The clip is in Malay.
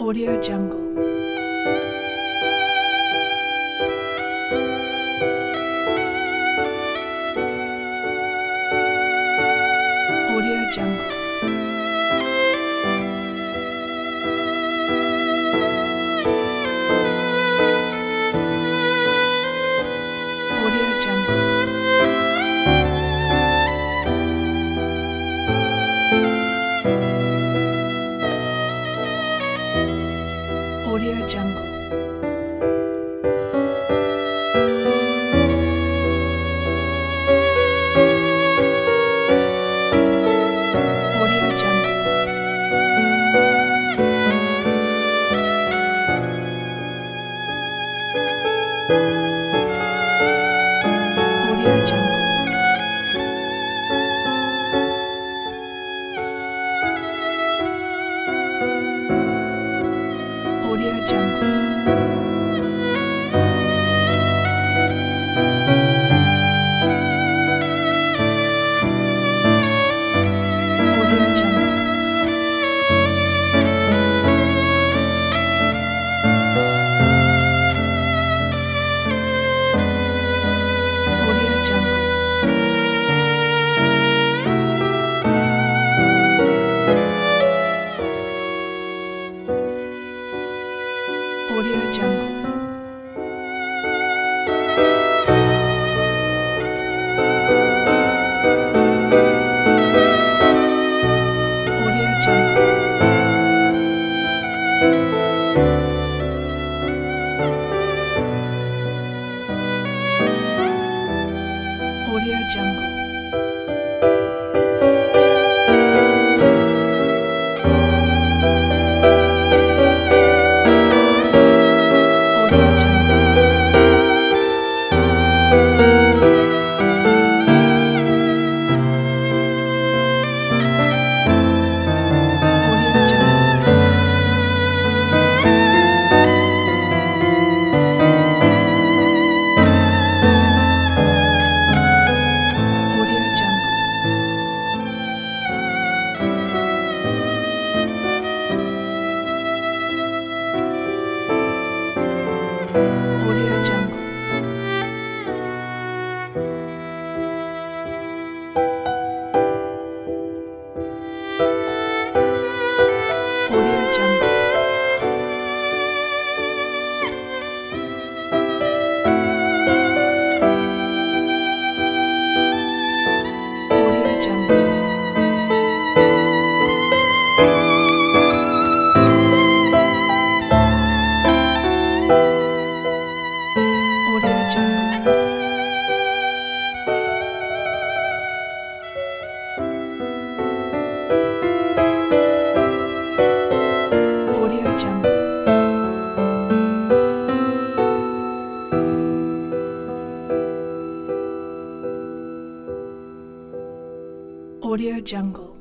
Audio Jungle. Audio Jungle. Audio Jungle. Audio Jungle. Audio Jungle. Audio Jungle. Audio Jungle. Audio Jungle. Audio Jungle. Audio Jungle. Audio Jungle. Audio Jungle. Audio Jungle. Audio Jungle. Audio Jungle. Audio Jungle. Audio Jungle. Audio Jungle.